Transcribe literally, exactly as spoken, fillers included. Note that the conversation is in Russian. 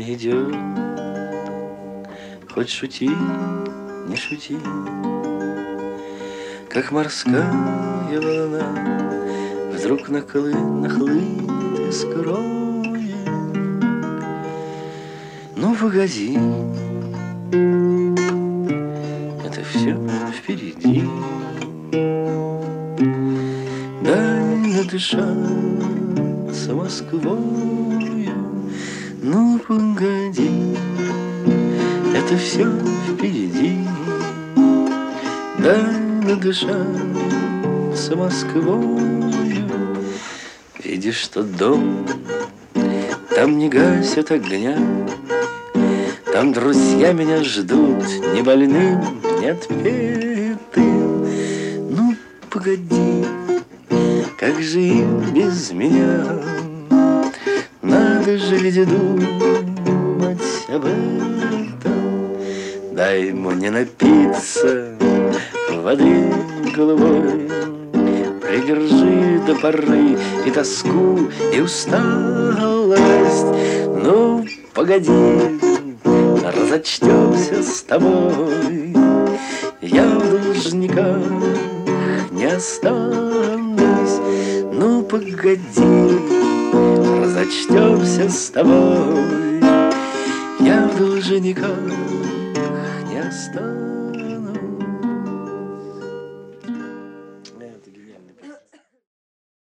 идет. Хоть шути, не шути, как морская волна, вдруг наклы, нахлынет и скроет. Ну, погоди, это все впереди. Дай надышаться Москвою. Ну, погоди, это все впереди. Дай надышаться Москвою. Видишь тот дом, там не гасят огня, там друзья меня ждут, не больным, не отпетым. Ну, погоди, как же им без меня? Надо же ведь думать об этом. Дай мне напиться воды головой, придержи до поры и тоску, и усталость. Ну, погоди, разочтемся с тобой, я в должниках не останусь. Ну, погоди, разочтемся с тобой, я в должниках не останусь.